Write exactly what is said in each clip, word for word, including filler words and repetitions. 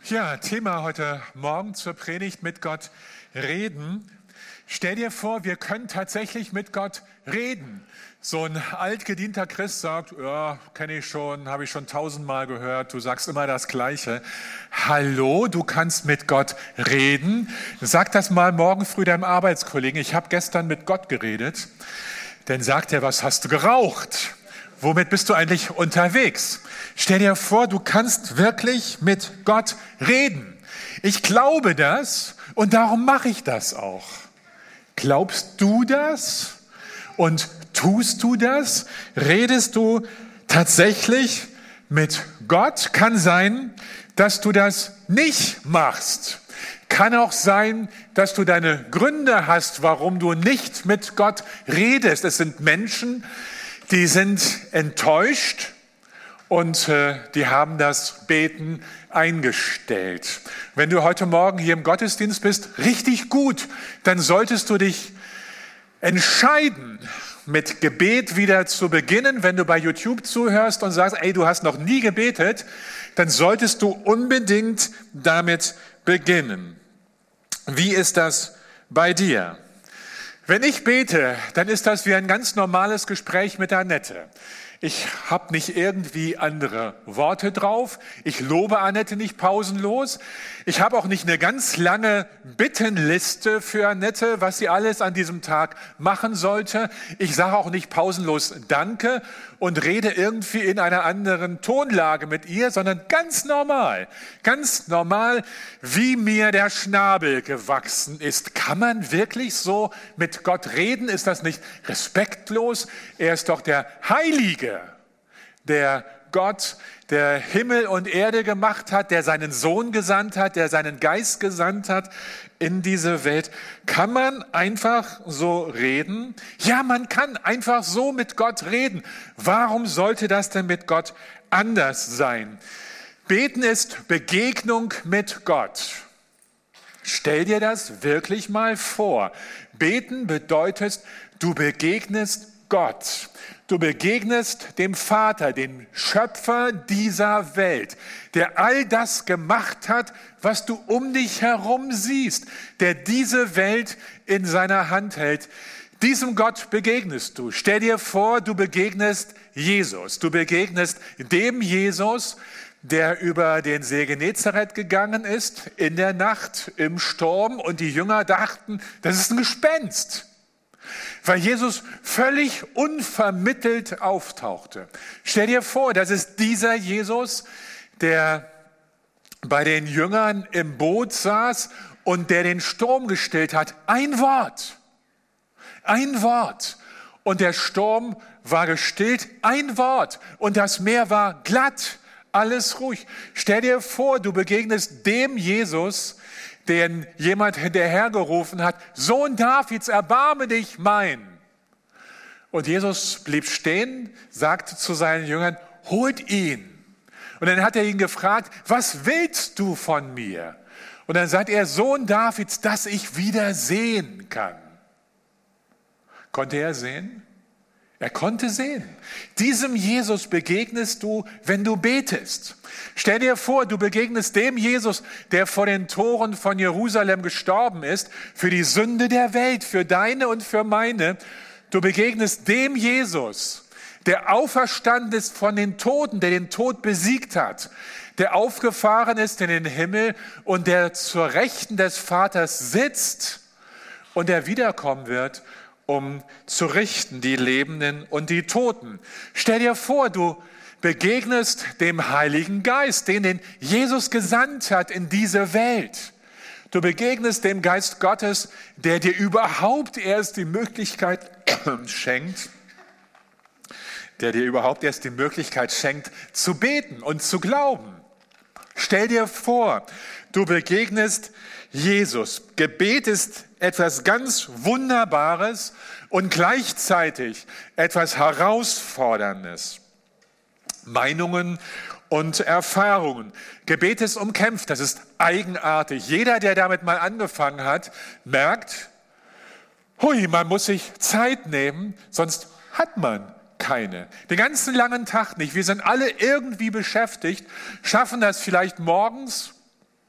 Ja, Thema heute Morgen zur Predigt: mit Gott reden. Stell dir vor, wir können tatsächlich mit Gott reden. So ein altgedienter Christ sagt, ja, kenne ich schon, habe ich schon tausendmal gehört, du sagst immer das Gleiche. Hallo, du kannst mit Gott reden. Sag das mal morgen früh deinem Arbeitskollegen, ich habe gestern mit Gott geredet. Dann sagt er, was hast du geraucht? Womit bist du eigentlich unterwegs? Stell dir vor, du kannst wirklich mit Gott reden. Ich glaube das und darum mache ich das auch. Glaubst du das und tust du das? Redest du tatsächlich mit Gott? Kann sein, dass du das nicht machst. Kann auch sein, dass du deine Gründe hast, warum du nicht mit Gott redest. Es sind Menschen, die sind enttäuscht und äh, die haben das Beten eingestellt. Wenn du heute Morgen hier im Gottesdienst bist, richtig gut, dann solltest du dich entscheiden, mit Gebet wieder zu beginnen. Wenn du bei YouTube zuhörst und sagst, ey, du hast noch nie gebetet, dann solltest du unbedingt damit beginnen. Wie ist das bei dir? Wenn ich bete, dann ist das wie ein ganz normales Gespräch mit Annette. Ich habe nicht irgendwie andere Worte drauf. Ich lobe Annette nicht pausenlos. Ich habe auch nicht eine ganz lange Bittenliste für Annette, was sie alles an diesem Tag machen sollte. Ich sage auch nicht pausenlos Danke und rede irgendwie in einer anderen Tonlage mit ihr, sondern ganz normal, ganz normal, wie mir der Schnabel gewachsen ist. Kann man wirklich so mit Gott reden? Ist das nicht respektlos? Er ist doch der Heilige, der Gott, der Himmel und Erde gemacht hat, der seinen Sohn gesandt hat, der seinen Geist gesandt hat in diese Welt. Kann man einfach so reden? Ja, man kann einfach so mit Gott reden. Warum sollte das denn mit Gott anders sein? Beten ist Begegnung mit Gott. Stell dir das wirklich mal vor. Beten bedeutet, du begegnest Gott. Du begegnest dem Vater, dem Schöpfer dieser Welt, der all das gemacht hat, was du um dich herum siehst, der diese Welt in seiner Hand hält. Diesem Gott begegnest du. Stell dir vor, du begegnest Jesus. Du begegnest dem Jesus, der über den See Genezareth gegangen ist, in der Nacht, im Sturm, und die Jünger dachten, das ist ein Gespenst, weil Jesus völlig unvermittelt auftauchte. Stell dir vor, das ist dieser Jesus, der bei den Jüngern im Boot saß und der den Sturm gestillt hat. Ein Wort, ein Wort. Und der Sturm war gestillt, ein Wort. Und das Meer war glatt, alles ruhig. Stell dir vor, du begegnest dem Jesus, den jemand hinterhergerufen hat, Sohn Davids, erbarme dich mein. Und Jesus blieb stehen, sagte zu seinen Jüngern, holt ihn. Und dann hat er ihn gefragt, was willst du von mir? Und dann sagt er, Sohn Davids, dass ich wieder sehen kann. Konnte er sehen? Er konnte sehen. Diesem Jesus begegnest du, wenn du betest. Stell dir vor, du begegnest dem Jesus, der vor den Toren von Jerusalem gestorben ist, für die Sünde der Welt, für deine und für meine. Du begegnest dem Jesus, der auferstanden ist von den Toten, der den Tod besiegt hat, der aufgefahren ist in den Himmel und der zur Rechten des Vaters sitzt und der wiederkommen wird, um zu richten die Lebenden und die Toten. Stell dir vor, du begegnest dem Heiligen Geist, den, den Jesus gesandt hat in diese Welt. Du begegnest dem Geist Gottes, der dir überhaupt erst die Möglichkeit schenkt, der dir überhaupt erst die Möglichkeit schenkt, zu beten und zu glauben. Stell dir vor, du begegnest Jesus. Gebet ist etwas ganz Wunderbares und gleichzeitig etwas Herausforderndes. Meinungen und Erfahrungen. Gebet ist umkämpft, das ist eigenartig. Jeder, der damit mal angefangen hat, merkt, hui, man muss sich Zeit nehmen, sonst hat man keine. Den ganzen langen Tag nicht. Wir sind alle irgendwie beschäftigt, schaffen das vielleicht morgens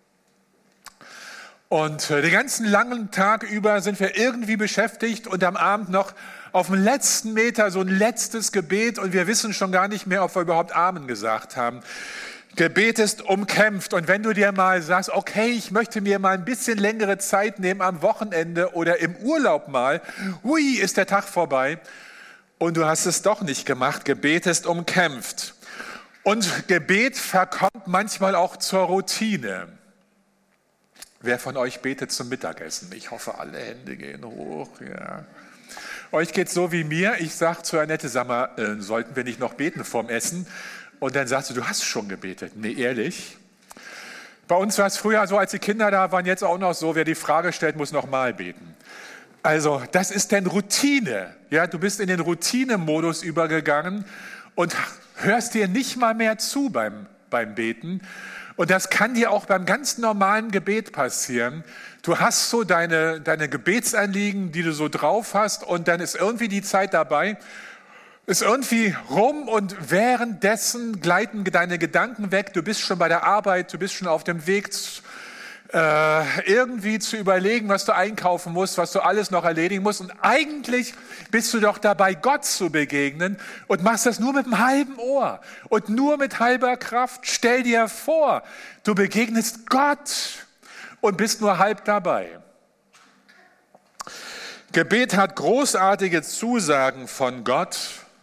Und den ganzen langen Tag über sind wir irgendwie beschäftigt und am Abend noch auf dem letzten Meter so ein letztes Gebet und wir wissen schon gar nicht mehr, ob wir überhaupt Amen gesagt haben. Gebet ist umkämpft und wenn du dir mal sagst, okay, ich möchte mir mal ein bisschen längere Zeit nehmen am Wochenende oder im Urlaub mal, hui, ist der Tag vorbei und du hast es doch nicht gemacht. Gebet ist umkämpft und Gebet verkommt manchmal auch zur Routine. Wer von euch betet zum Mittagessen? Ich hoffe, alle Hände gehen hoch. Ja. Euch geht so wie mir. Ich sage zu Annette, sag mal, äh, sollten wir nicht noch beten vorm Essen? Und dann sagst du, du hast schon gebetet. Nee, ehrlich? Bei uns war es früher so, als die Kinder da waren, jetzt auch noch so, wer die Frage stellt, muss nochmal beten. Also das ist denn Routine. Ja, du bist in den Routinemodus übergegangen und hörst dir nicht mal mehr zu beim, beim Beten. Und das kann dir auch beim ganz normalen Gebet passieren. Du hast so deine, deine Gebetsanliegen, die du so drauf hast und dann ist irgendwie die Zeit dabei, ist irgendwie rum und währenddessen gleiten deine Gedanken weg. Du bist schon bei der Arbeit, du bist schon auf dem Weg, äh, irgendwie zu überlegen, was du einkaufen musst, was du alles noch erledigen musst. Und eigentlich bist du doch dabei, Gott zu begegnen und machst das nur mit einem halben Ohr und nur mit halber Kraft. Stell dir vor, du begegnest Gott und bist nur halb dabei. Gebet hat großartige Zusagen von Gott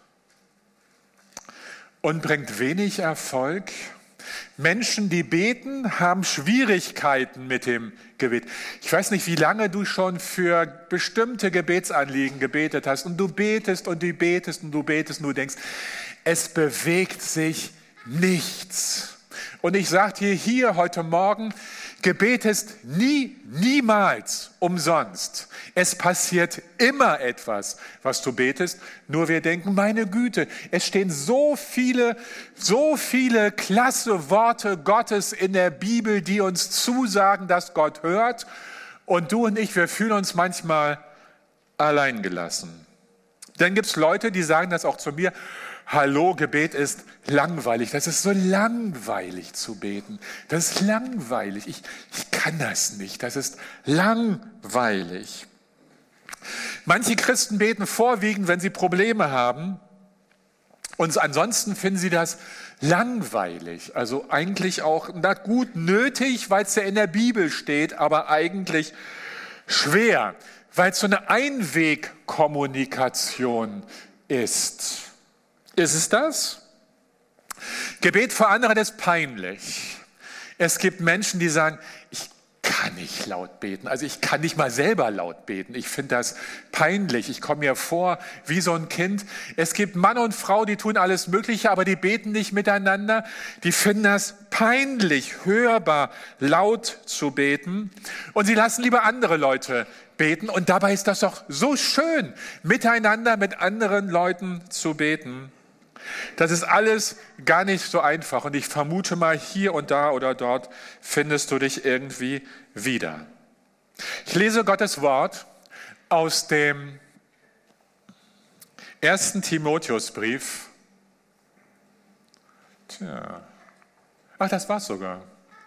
und bringt wenig Erfolg. Menschen, die beten, haben Schwierigkeiten mit dem Gebet. Ich weiß nicht, wie lange du schon für bestimmte Gebetsanliegen gebetet hast und du betest und du betest und du betest und du denkst, es bewegt sich nichts. Und ich sage dir hier heute Morgen, Gebet ist nie, niemals umsonst. Es passiert immer etwas, was du betest. Nur wir denken, meine Güte, es stehen so viele, so viele klasse Worte Gottes in der Bibel, die uns zusagen, dass Gott hört. Und du und ich, wir fühlen uns manchmal alleingelassen. Dann gibt es Leute, die sagen das auch zu mir, hallo, Gebet ist langweilig. Das ist so langweilig zu beten. Das ist langweilig. Ich, ich kann das nicht. Das ist langweilig. Manche Christen beten vorwiegend, wenn sie Probleme haben. Und ansonsten finden sie das langweilig. Also eigentlich auch, na gut, nötig, weil es ja in der Bibel steht, aber eigentlich schwer, weil es so eine Einwegkommunikation ist. Ist es das? Gebet vor anderen ist peinlich. Es gibt Menschen, die sagen, ich kann nicht laut beten. Also ich kann nicht mal selber laut beten. Ich finde das peinlich. Ich komme mir vor wie so ein Kind. Es gibt Mann und Frau, die tun alles Mögliche, aber die beten nicht miteinander. Die finden das peinlich, hörbar, laut zu beten. Und sie lassen lieber andere Leute beten. Und dabei ist das doch so schön, miteinander mit anderen Leuten zu beten. Das ist alles gar nicht so einfach und ich vermute mal, hier und da oder dort findest du dich irgendwie wieder. Ich lese Gottes Wort aus dem ersten Timotheusbrief. Tja. Ach, das war's sogar.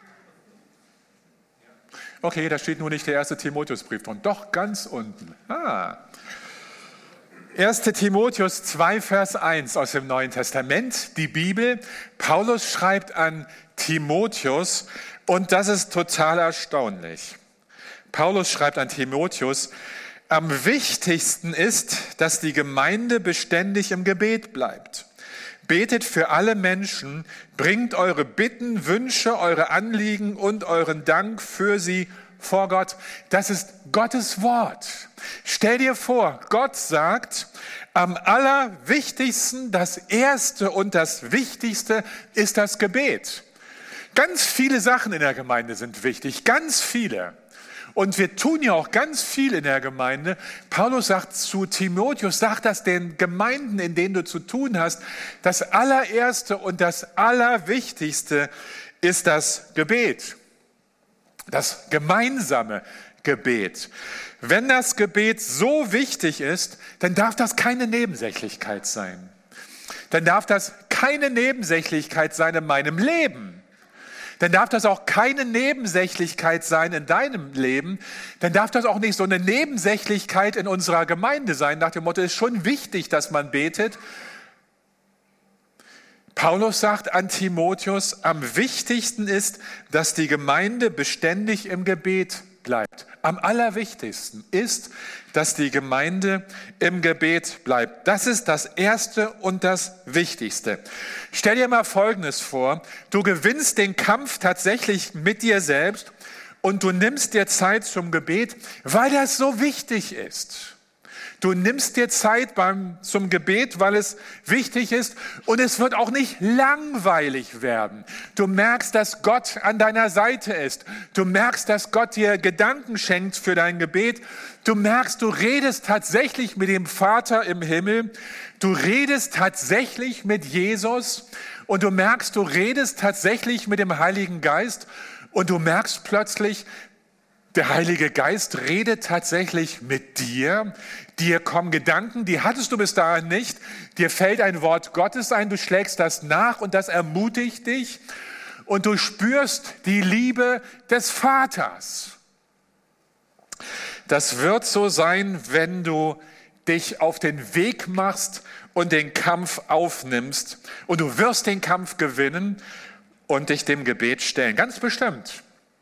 Okay, da steht nur nicht der erste Timotheusbrief drin, doch ganz unten. Ah. erster Timotheus zwei, Vers eins aus dem Neuen Testament, die Bibel. Paulus schreibt an Timotheus und das ist total erstaunlich. Paulus schreibt an Timotheus, am wichtigsten ist, dass die Gemeinde beständig im Gebet bleibt. Betet für alle Menschen, bringt eure Bitten, Wünsche, eure Anliegen und euren Dank für sie vor Gott. Das ist Gottes Wort. Stell dir vor, Gott sagt, am allerwichtigsten, das Erste und das Wichtigste ist das Gebet. Ganz viele Sachen in der Gemeinde sind wichtig, ganz viele. Und wir tun ja auch ganz viel in der Gemeinde. Paulus sagt zu Timotheus, sag das den Gemeinden, in denen du zu tun hast, das allererste und das Allerwichtigste ist das Gebet. Das gemeinsame Gebet. Wenn das Gebet so wichtig ist, dann darf das keine Nebensächlichkeit sein. Dann darf das keine Nebensächlichkeit sein in meinem Leben. dann darf das auch keine Nebensächlichkeit sein in deinem Leben, dann darf das auch nicht so eine Nebensächlichkeit in unserer Gemeinde sein, nach dem Motto, es ist schon wichtig, dass man betet. Paulus sagt an Timotheus, am wichtigsten ist, dass die Gemeinde beständig im Gebet bleibt. Am allerwichtigsten ist, dass die Gemeinde im Gebet bleibt. Das ist das Erste und das Wichtigste. Stell dir mal Folgendes vor. Du gewinnst den Kampf tatsächlich mit dir selbst und du nimmst dir Zeit zum Gebet, weil das so wichtig ist. Du nimmst dir Zeit beim, zum Gebet, weil es wichtig ist und es wird auch nicht langweilig werden. Du merkst, dass Gott an deiner Seite ist. Du merkst, dass Gott dir Gedanken schenkt für dein Gebet. Du merkst, du redest tatsächlich mit dem Vater im Himmel. Du redest tatsächlich mit Jesus und du merkst, du redest tatsächlich mit dem Heiligen Geist und du merkst plötzlich, der Heilige Geist redet tatsächlich mit dir. Dir kommen Gedanken, die hattest du bis dahin nicht. Dir fällt ein Wort Gottes ein, du schlägst das nach und das ermutigt dich. Und du spürst die Liebe des Vaters. Das wird so sein, wenn du dich auf den Weg machst und den Kampf aufnimmst. Und du wirst den Kampf gewinnen und dich dem Gebet stellen. Ganz bestimmt.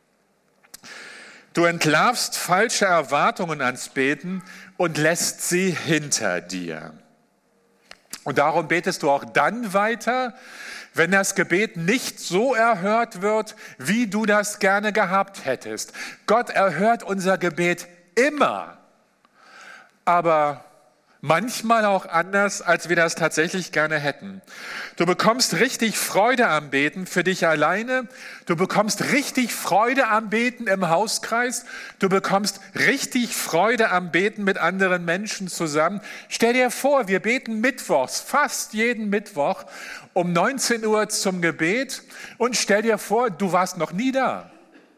Du entlarvst falsche Erwartungen ans Beten und lässt sie hinter dir. Und darum betest du auch dann weiter, wenn das Gebet nicht so erhört wird, wie du das gerne gehabt hättest. Gott erhört unser Gebet immer, aber manchmal auch anders, als wir das tatsächlich gerne hätten. Du bekommst richtig Freude am Beten für dich alleine. Du bekommst richtig Freude am Beten im Hauskreis. Du bekommst richtig Freude am Beten mit anderen Menschen zusammen. Stell dir vor, wir beten mittwochs, fast jeden Mittwoch um neunzehn Uhr zum Gebet. Und stell dir vor, du warst noch nie da.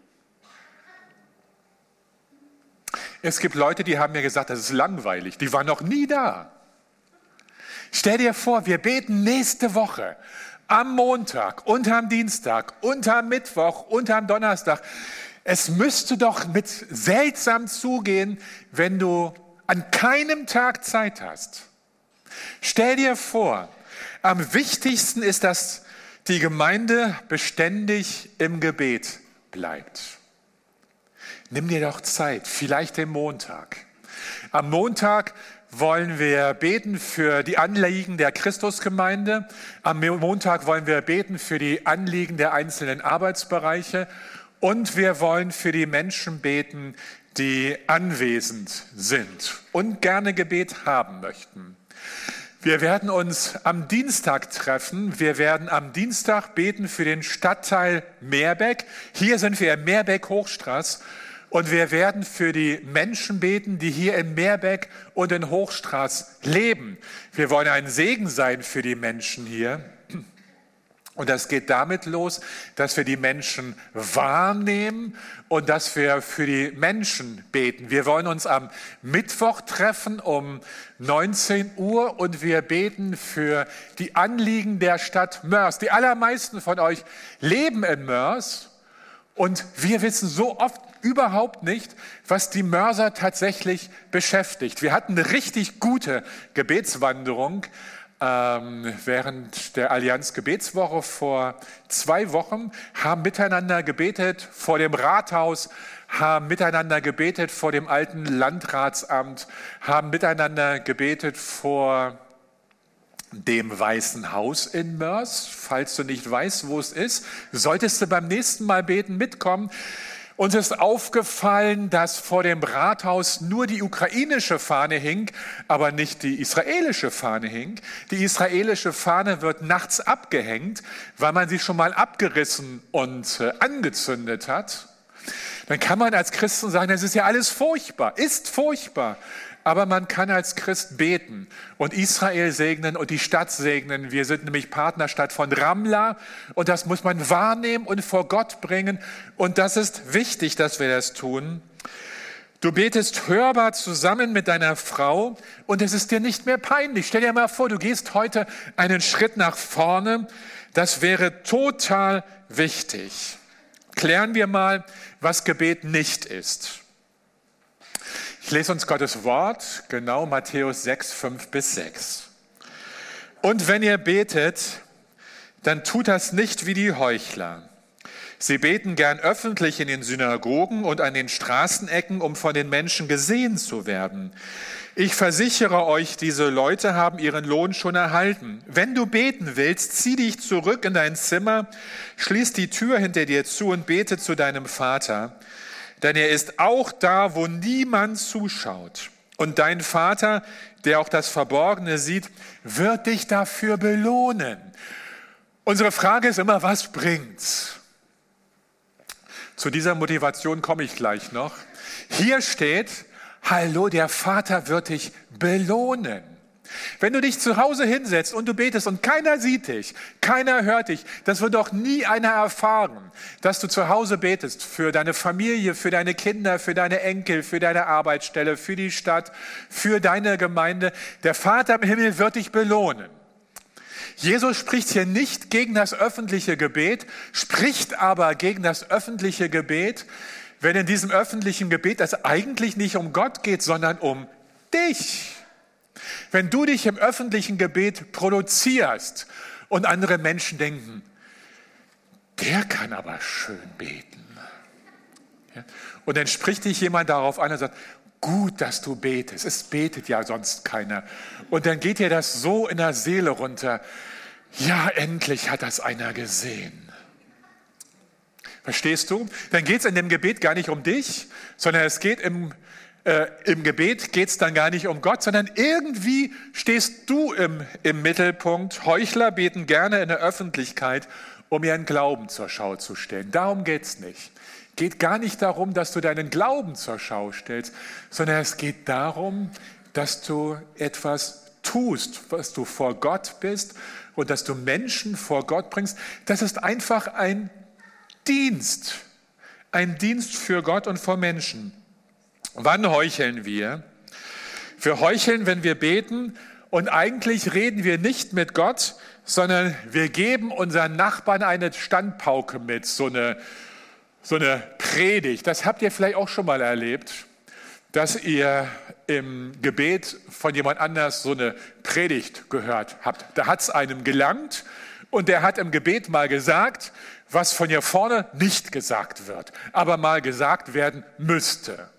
Es gibt Leute, die haben mir gesagt, das ist langweilig. Die waren noch nie da. Stell dir vor, wir beten nächste Woche am Montag und am Dienstag und am Mittwoch und am Donnerstag. Es müsste doch mit seltsam zugehen, wenn du an keinem Tag Zeit hast. Stell dir vor, am wichtigsten ist, dass die Gemeinde beständig im Gebet bleibt. Nimm dir doch Zeit, vielleicht den Montag. Am Montag wollen wir beten für die Anliegen der Christusgemeinde. Am Montag wollen wir beten für die Anliegen der einzelnen Arbeitsbereiche. Und wir wollen für die Menschen beten, die anwesend sind und gerne Gebet haben möchten. Wir werden uns am Dienstag treffen. Wir werden am Dienstag beten für den Stadtteil Meerbeck. Hier sind wir in Meerbeck-Hochstraß. Und wir werden für die Menschen beten, die hier in Meerbeck und in Hochstraß leben. Wir wollen ein Segen sein für die Menschen hier. Und das geht damit los, dass wir die Menschen wahrnehmen und dass wir für die Menschen beten. Wir wollen uns am Mittwoch treffen um neunzehn Uhr und wir beten für die Anliegen der Stadt Moers. Die allermeisten von euch leben in Moers und wir wissen so oft überhaupt nicht, was die Mörser tatsächlich beschäftigt. Wir hatten eine richtig gute Gebetswanderung ähm, während der Allianz Gebetswoche vor zwei Wochen, haben miteinander gebetet vor dem Rathaus, haben miteinander gebetet vor dem alten Landratsamt, haben miteinander gebetet vor dem Weißen Haus in Moers. Falls du nicht weißt, wo es ist, solltest du beim nächsten Mal beten mitkommen. Uns ist aufgefallen, dass vor dem Rathaus nur die ukrainische Fahne hing, aber nicht die israelische Fahne hing. Die israelische Fahne wird nachts abgehängt, weil man sie schon mal abgerissen und äh, angezündet hat. Dann kann man als Christen sagen, das ist ja alles furchtbar, ist furchtbar. Aber man kann als Christ beten und Israel segnen und die Stadt segnen. Wir sind nämlich Partnerstadt von Ramla und das muss man wahrnehmen und vor Gott bringen. Und das ist wichtig, dass wir das tun. Du betest hörbar zusammen mit deiner Frau und es ist dir nicht mehr peinlich. Stell dir mal vor, du gehst heute einen Schritt nach vorne. Das wäre total wichtig. klären wir mal, was Gebet nicht ist. Ich lese uns Gottes Wort, genau Matthäus sechs, fünf bis sechs. Und wenn ihr betet, dann tut das nicht wie die Heuchler. Sie beten gern öffentlich in den Synagogen und an den Straßenecken, um von den Menschen gesehen zu werden. Ich versichere euch, diese Leute haben ihren Lohn schon erhalten. Wenn du beten willst, zieh dich zurück in dein Zimmer, schließ die Tür hinter dir zu und bete zu deinem Vater. Denn er ist auch da, wo niemand zuschaut. Und dein Vater, der auch das Verborgene sieht, wird dich dafür belohnen. Unsere Frage ist immer, was bringt's? Zu dieser Motivation komme ich gleich noch. Hier steht, hallo, der Vater wird dich belohnen. Wenn du dich zu Hause hinsetzt und du betest und keiner sieht dich, keiner hört dich, das wird doch nie einer erfahren, dass du zu Hause betest für deine Familie, für deine Kinder, für deine Enkel, für deine Arbeitsstelle, für die Stadt, für deine Gemeinde. Der Vater im Himmel wird dich belohnen. Jesus spricht hier nicht gegen das öffentliche Gebet, spricht aber gegen das öffentliche Gebet, wenn in diesem öffentlichen Gebet es eigentlich nicht um Gott geht, sondern um dich. Wenn du dich im öffentlichen Gebet produzierst und andere Menschen denken, der kann aber schön beten. Und dann spricht dich jemand darauf an und sagt, gut, dass du betest, es betet ja sonst keiner. Und dann geht dir das so in der Seele runter, ja, endlich hat das einer gesehen. Verstehst du? Dann geht es in dem Gebet gar nicht um dich, sondern es geht im Äh, im Gebet geht es dann gar nicht um Gott, sondern irgendwie stehst du im, im Mittelpunkt. Heuchler beten gerne in der Öffentlichkeit, um ihren Glauben zur Schau zu stellen. Darum geht es nicht. Geht gar nicht darum, dass du deinen Glauben zur Schau stellst, sondern es geht darum, dass du etwas tust, was du vor Gott bist und dass du Menschen vor Gott bringst. Das ist einfach ein Dienst, ein Dienst für Gott und vor Menschen. Wann heucheln wir? Wir heucheln, wenn wir beten und eigentlich reden wir nicht mit Gott, sondern wir geben unseren Nachbarn eine Standpauke mit, so eine, so eine Predigt. Das habt ihr vielleicht auch schon mal erlebt, dass ihr im Gebet von jemand anders so eine Predigt gehört habt. Da hat es einem gelangt und der hat im Gebet mal gesagt, was von hier vorne nicht gesagt wird, aber mal gesagt werden müsste.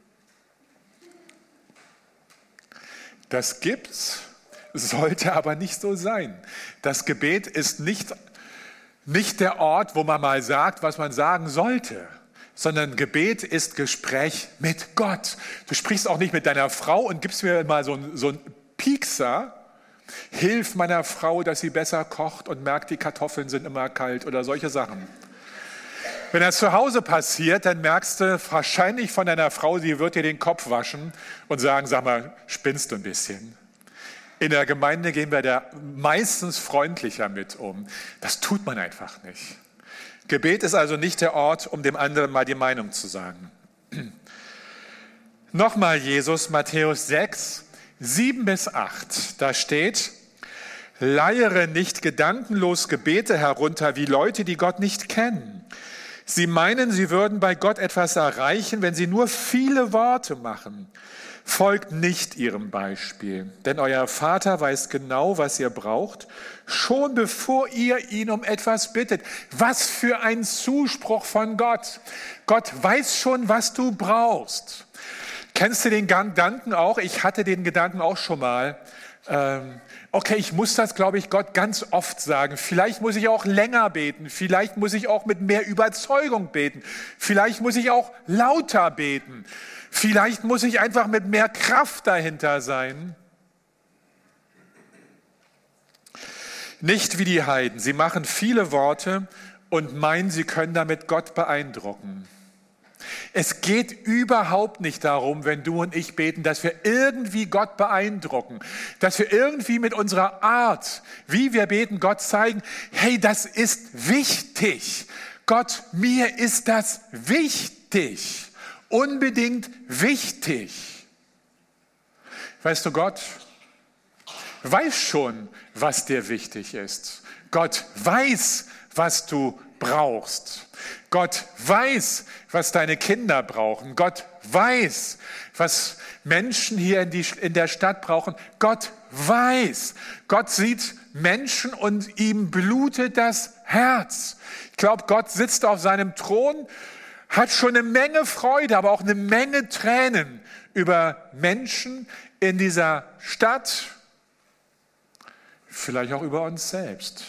Das gibt's, sollte aber nicht so sein. Das Gebet ist nicht, nicht der Ort, wo man mal sagt, was man sagen sollte, sondern Gebet ist Gespräch mit Gott. Du sprichst auch nicht mit deiner Frau und gibst mir mal so einen so einen Piekser, hilf meiner Frau, dass sie besser kocht und merkt, die Kartoffeln sind immer kalt oder solche Sachen. Wenn das zu Hause passiert, dann merkst du wahrscheinlich von deiner Frau, sie wird dir den Kopf waschen und sagen, sag mal, spinnst du ein bisschen? In der Gemeinde gehen wir da meistens freundlicher mit um. Das tut man einfach nicht. Gebet ist also nicht der Ort, um dem anderen mal die Meinung zu sagen. Nochmal Jesus, Matthäus sechs, sieben bis acht. Da steht, leiere nicht gedankenlos Gebete herunter wie Leute, die Gott nicht kennen. Sie meinen, sie würden bei Gott etwas erreichen, wenn sie nur viele Worte machen. Folgt nicht ihrem Beispiel, denn euer Vater weiß genau, was ihr braucht, schon bevor ihr ihn um etwas bittet. Was für ein Zuspruch von Gott. Gott weiß schon, was du brauchst. Kennst du den Gedanken auch? Ich hatte den Gedanken auch schon mal. Ähm, okay, ich muss das, glaube ich, Gott ganz oft sagen. Vielleicht muss ich auch länger beten. Vielleicht muss ich auch mit mehr Überzeugung beten. Vielleicht muss ich auch lauter beten. Vielleicht muss ich einfach mit mehr Kraft dahinter sein. Nicht wie die Heiden. Sie machen viele Worte und meinen, sie können damit Gott beeindrucken. Es geht überhaupt nicht darum, wenn du und ich beten, dass wir irgendwie Gott beeindrucken, dass wir irgendwie mit unserer Art, wie wir beten, Gott zeigen, hey, das ist wichtig. Gott, mir ist das wichtig, unbedingt wichtig. Weißt du, Gott, weiß schon, was dir wichtig ist. Gott weiß, was du brauchst. Gott weiß, was deine Kinder brauchen. Gott weiß, was Menschen hier in, die, in der Stadt brauchen. Gott weiß. Gott sieht Menschen und ihm blutet das Herz. Ich glaube, Gott sitzt auf seinem Thron, hat schon eine Menge Freude, aber auch eine Menge Tränen über Menschen in dieser Stadt, vielleicht auch über uns selbst.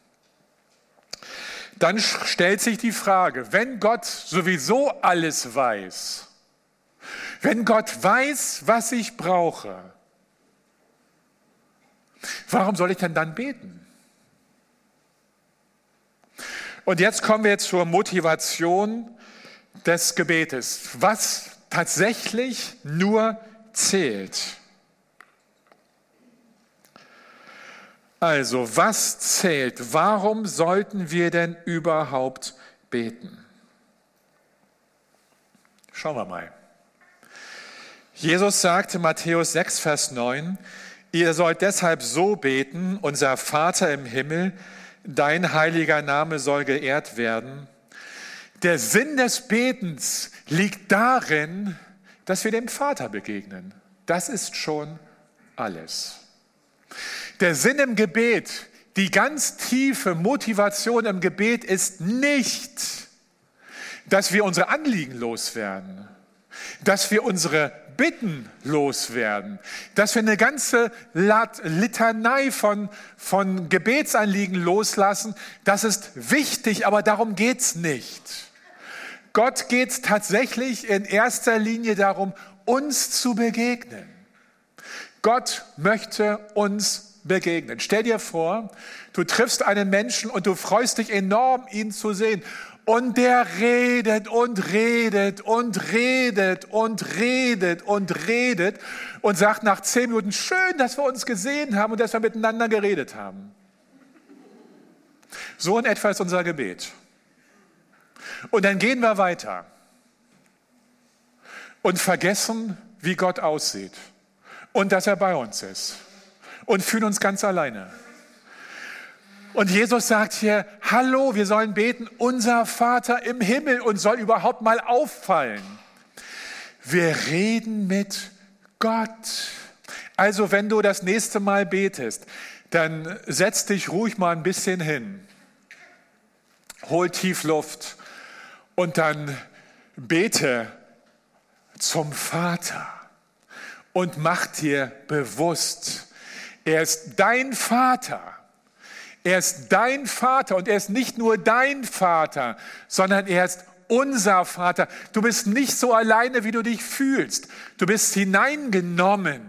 Dann stellt sich die Frage, wenn Gott sowieso alles weiß, wenn Gott weiß, was ich brauche, warum soll ich denn dann beten? Und jetzt kommen wir zur Motivation des Gebetes, was tatsächlich nur zählt. Also, was zählt? Warum sollten wir denn überhaupt beten? Schauen wir mal. Jesus sagte, Matthäus sechs, Vers neun, ihr sollt deshalb so beten, unser Vater im Himmel, dein heiliger Name soll geehrt werden. Der Sinn des Betens liegt darin, dass wir dem Vater begegnen. Das ist schon alles. Der Sinn im Gebet, die ganz tiefe Motivation im Gebet ist nicht, dass wir unsere Anliegen loswerden, dass wir unsere Bitten loswerden, dass wir eine ganze Litanei von, von Gebetsanliegen loslassen. Das ist wichtig, aber darum geht es nicht. Gott geht es tatsächlich in erster Linie darum, uns zu begegnen. Gott möchte uns begegnen. Stell dir vor, du triffst einen Menschen und du freust dich enorm, ihn zu sehen. Und der redet und redet und redet und redet und redet und sagt nach zehn Minuten, schön, dass wir uns gesehen haben und dass wir miteinander geredet haben. So in etwa ist unser Gebet. Und dann gehen wir weiter und vergessen, wie Gott aussieht und dass er bei uns ist und fühlen uns ganz alleine. Und Jesus sagt hier, hallo, wir sollen beten, unser Vater im Himmel, und soll überhaupt mal auffallen. Wir reden mit Gott. Also wenn du das nächste Mal betest, dann setz dich ruhig mal ein bisschen hin, hol tief Luft und dann bete zum Vater und mach dir bewusst, er ist dein Vater. Er ist dein Vater und er ist nicht nur dein Vater, sondern er ist unser Vater. Du bist nicht so alleine, wie du dich fühlst. Du bist hineingenommen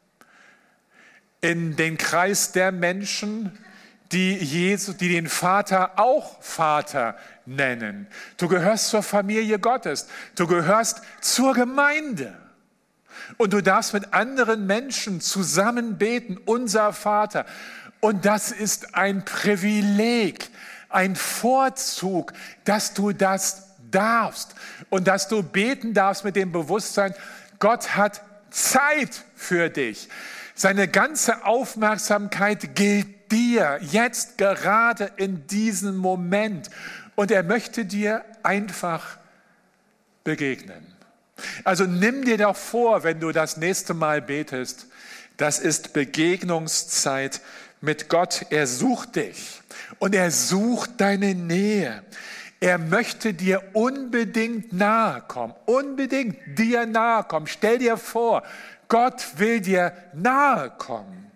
in den Kreis der Menschen, die, Jesus, die den Vater auch Vater nennen. Du gehörst zur Familie Gottes. Du gehörst zur Gemeinde. Und du darfst mit anderen Menschen zusammen beten, unser Vater. Und das ist ein Privileg, ein Vorzug, dass du das darfst und dass du beten darfst mit dem Bewusstsein, Gott hat Zeit für dich. Seine ganze Aufmerksamkeit gilt dir, jetzt gerade in diesem Moment. Und er möchte dir einfach begegnen. Also nimm dir doch vor, wenn du das nächste Mal betest, das ist Begegnungszeit mit Gott. Er sucht dich und er sucht deine Nähe. Er möchte dir unbedingt nahe kommen, unbedingt dir nahe kommen. Stell dir vor, Gott will dir nahe kommen.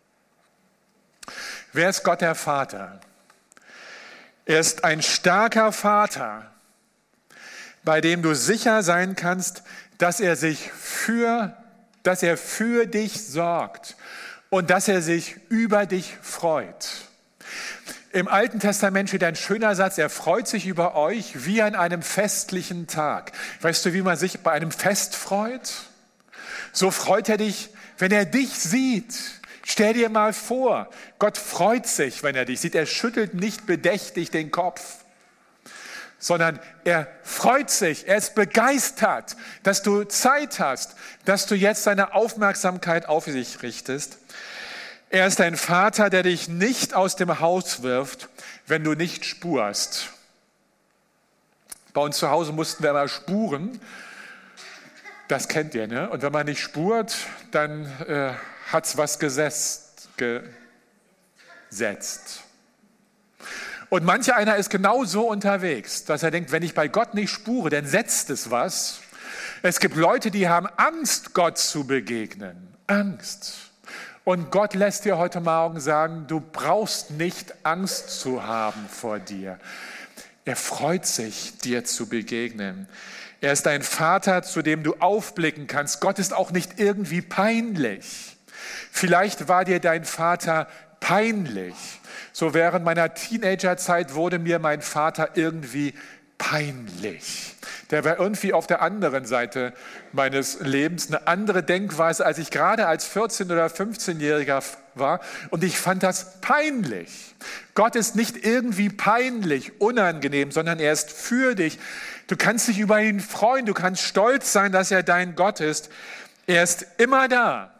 Wer ist Gott der Vater? Er ist ein starker Vater, bei dem du sicher sein kannst, dass er sich für, dass er für dich sorgt und dass er sich über dich freut. Im Alten Testament steht ein schöner Satz, er freut sich über euch wie an einem festlichen Tag. Weißt du, wie man sich bei einem Fest freut? So freut er dich, wenn er dich sieht. Stell dir mal vor, Gott freut sich, wenn er dich sieht. Er schüttelt nicht bedächtig den Kopf, sondern er freut sich, er ist begeistert, dass du Zeit hast, dass du jetzt deine Aufmerksamkeit auf sich richtest. Er ist ein Vater, der dich nicht aus dem Haus wirft, wenn du nicht spurst. Bei uns zu Hause mussten wir immer spuren. Das kennt ihr, ne? Und wenn man nicht spurt, dann äh, hat es was gesetzt, gesetzt. Und manch einer ist genau so unterwegs, dass er denkt, wenn ich bei Gott nicht spure, dann setzt es was. Es gibt Leute, die haben Angst, Gott zu begegnen. Angst. Und Gott lässt dir heute Morgen sagen, du brauchst nicht Angst zu haben vor dir. Er freut sich, dir zu begegnen. Er ist ein Vater, zu dem du aufblicken kannst. Gott ist auch nicht irgendwie peinlich. Vielleicht war dir dein Vater peinlich. So während meiner Teenagerzeit wurde mir mein Vater irgendwie peinlich. Der war irgendwie auf der anderen Seite meines Lebens, eine andere Denkweise, als ich gerade als vierzehn- oder fünfzehnjähriger war. Und ich fand das peinlich. Gott ist nicht irgendwie peinlich, unangenehm, sondern er ist für dich. Du kannst dich über ihn freuen, du kannst stolz sein, dass er dein Gott ist. Er ist immer da.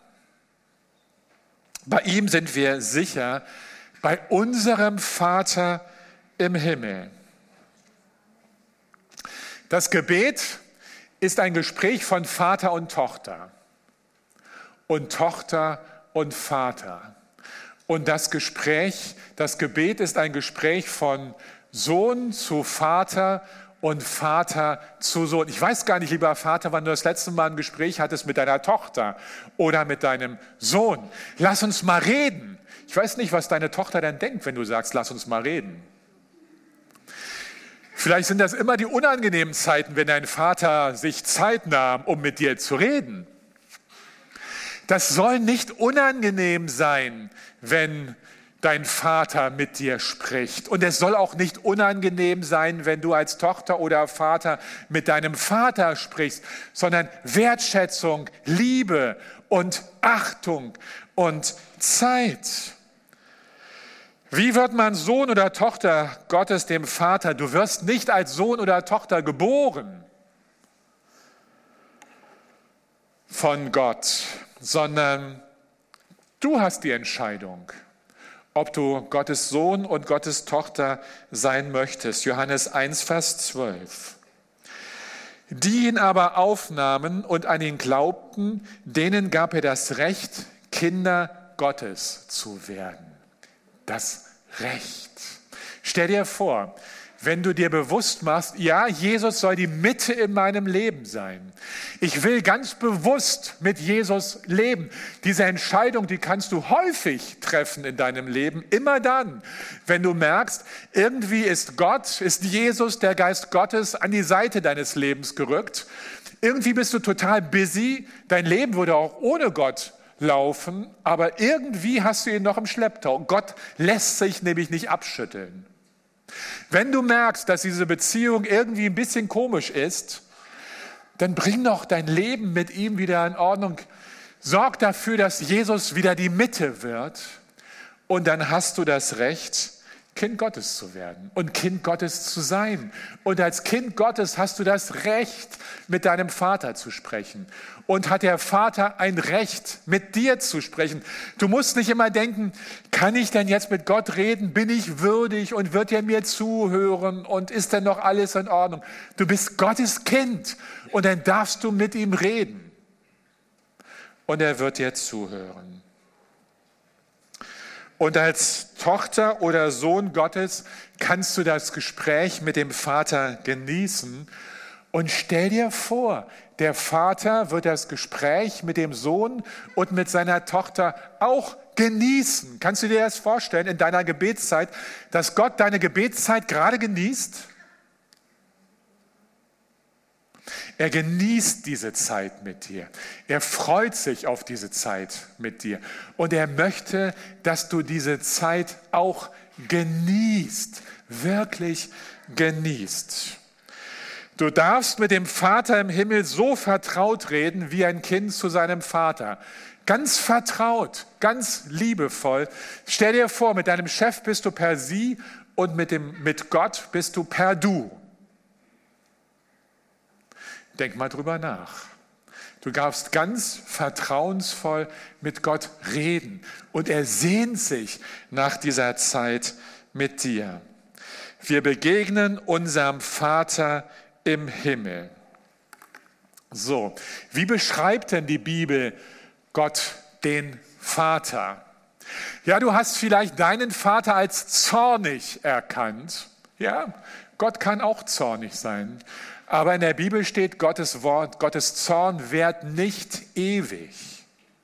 Bei ihm sind wir sicher, bei unserem Vater im Himmel. Das Gebet ist ein Gespräch von Vater und Tochter und Tochter und Vater. Und das Gespräch, das Gebet ist ein Gespräch von Sohn zu Vater und Vater zu Sohn. Ich weiß gar nicht, lieber Vater, wann du das letzte Mal ein Gespräch hattest mit deiner Tochter oder mit deinem Sohn. Lass uns mal reden. Ich weiß nicht, was deine Tochter denn denkt, wenn du sagst, lass uns mal reden. Vielleicht sind das immer die unangenehmen Zeiten, wenn dein Vater sich Zeit nahm, um mit dir zu reden. Das soll nicht unangenehm sein, wenn dein Vater mit dir spricht. Und es soll auch nicht unangenehm sein, wenn du als Tochter oder Vater mit deinem Vater sprichst, sondern Wertschätzung, Liebe und Achtung und Zeit. Wie wird man Sohn oder Tochter Gottes, dem Vater? Du wirst nicht als Sohn oder Tochter geboren von Gott, sondern du hast die Entscheidung, ob du Gottes Sohn und Gottes Tochter sein möchtest. Johannes eins, Vers zwölf. Die ihn aber aufnahmen und an ihn glaubten, denen gab er das Recht, Kinder Gottes zu werden. Das Recht. Stell dir vor, wenn du dir bewusst machst, ja, Jesus soll die Mitte in meinem Leben sein. Ich will ganz bewusst mit Jesus leben. Diese Entscheidung, die kannst du häufig treffen in deinem Leben. Immer dann, wenn du merkst, irgendwie ist Gott, ist Jesus, der Geist Gottes, an die Seite deines Lebens gerückt. Irgendwie bist du total busy. Dein Leben würde auch ohne Gott laufen, aber irgendwie hast du ihn noch im Schlepptau. Gott lässt sich nämlich nicht abschütteln. Wenn du merkst, dass diese Beziehung irgendwie ein bisschen komisch ist, dann bring doch dein Leben mit ihm wieder in Ordnung. Sorg dafür, dass Jesus wieder die Mitte wird und dann hast du das Recht, Kind Gottes zu werden und Kind Gottes zu sein. Und als Kind Gottes hast du das Recht, mit deinem Vater zu sprechen. Und hat der Vater ein Recht, mit dir zu sprechen. Du musst nicht immer denken, kann ich denn jetzt mit Gott reden? Bin ich würdig und wird er mir zuhören? Und ist denn noch alles in Ordnung? Du bist Gottes Kind und dann darfst du mit ihm reden. Und er wird dir zuhören. Und als Tochter oder Sohn Gottes kannst du das Gespräch mit dem Vater genießen. Und stell dir vor, der Vater wird das Gespräch mit dem Sohn und mit seiner Tochter auch genießen. Kannst du dir das vorstellen in deiner Gebetszeit, dass Gott deine Gebetszeit gerade genießt? Er genießt diese Zeit mit dir. Er freut sich auf diese Zeit mit dir. Und er möchte, dass du diese Zeit auch genießt, wirklich genießt. Du darfst mit dem Vater im Himmel so vertraut reden, wie ein Kind zu seinem Vater. Ganz vertraut, ganz liebevoll. Stell dir vor, mit deinem Chef bist du per Sie und mit, dem, mit Gott bist du per Du. Denk mal drüber nach. Du darfst ganz vertrauensvoll mit Gott reden. Und er sehnt sich nach dieser Zeit mit dir. Wir begegnen unserem Vater im Himmel. So, wie beschreibt denn die Bibel Gott den Vater? Ja, du hast vielleicht deinen Vater als zornig erkannt. Ja, Gott kann auch zornig sein. Aber in der Bibel steht, Gottes Wort, Gottes Zorn währt nicht ewig.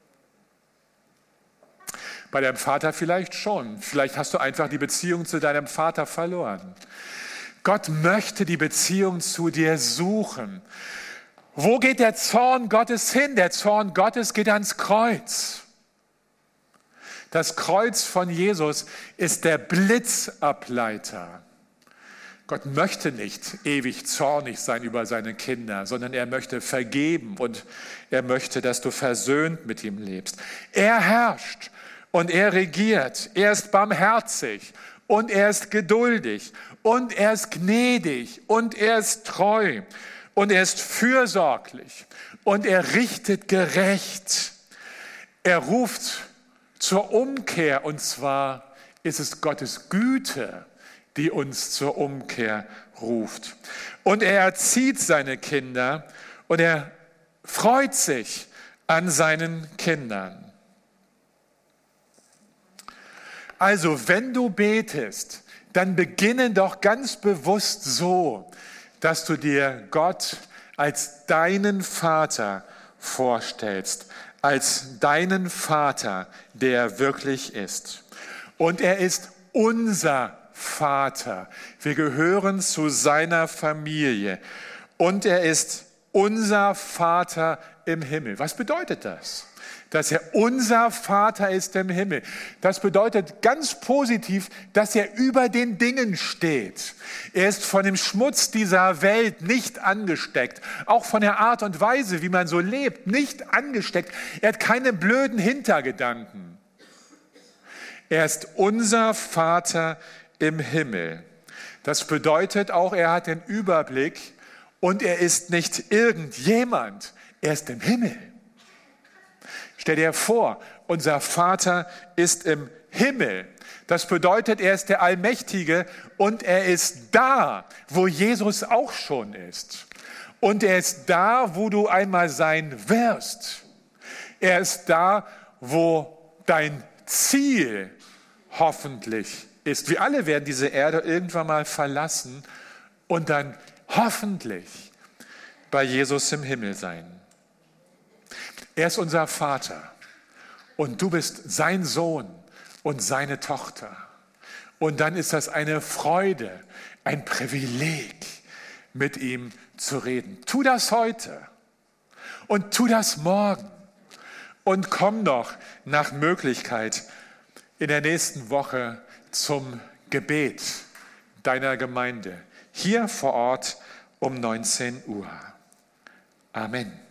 Bei deinem Vater vielleicht schon. Vielleicht hast du einfach die Beziehung zu deinem Vater verloren. Gott möchte die Beziehung zu dir suchen. Wo geht der Zorn Gottes hin? Der Zorn Gottes geht ans Kreuz. Das Kreuz von Jesus ist der Blitzableiter. Gott möchte nicht ewig zornig sein über seine Kinder, sondern er möchte vergeben und er möchte, dass du versöhnt mit ihm lebst. Er herrscht und er regiert. Er ist barmherzig und er ist geduldig und er ist gnädig und er ist treu. Und er ist fürsorglich und er richtet gerecht. Er ruft zur Umkehr und zwar ist es Gottes Güte, die uns zur Umkehr ruft. Und er erzieht seine Kinder und er freut sich an seinen Kindern. Also, wenn du betest, dann beginne doch ganz bewusst so, dass du dir Gott als deinen Vater vorstellst, als deinen Vater, der wirklich ist. Und er ist unser Vater. Wir gehören zu seiner Familie. Und er ist unser Vater im Himmel. Was bedeutet das? Dass er unser Vater ist im Himmel. Das bedeutet ganz positiv, dass er über den Dingen steht. Er ist von dem Schmutz dieser Welt nicht angesteckt. Auch von der Art und Weise, wie man so lebt, nicht angesteckt. Er hat keine blöden Hintergedanken. Er ist unser Vater im Himmel. Das bedeutet auch, er hat den Überblick und er ist nicht irgendjemand. Er ist im Himmel. Stell dir vor, unser Vater ist im Himmel. Das bedeutet, er ist der Allmächtige und er ist da, wo Jesus auch schon ist. Und er ist da, wo du einmal sein wirst. Er ist da, wo dein Ziel hoffentlich ist. Wir alle werden diese Erde irgendwann mal verlassen und dann hoffentlich bei Jesus im Himmel sein. Er ist unser Vater und du bist sein Sohn und seine Tochter. Und dann ist das eine Freude, ein Privileg, mit ihm zu reden. Tu das heute und tu das morgen und komm doch nach Möglichkeit in der nächsten Woche zum Gebet deiner Gemeinde hier vor Ort um neunzehn Uhr. Amen.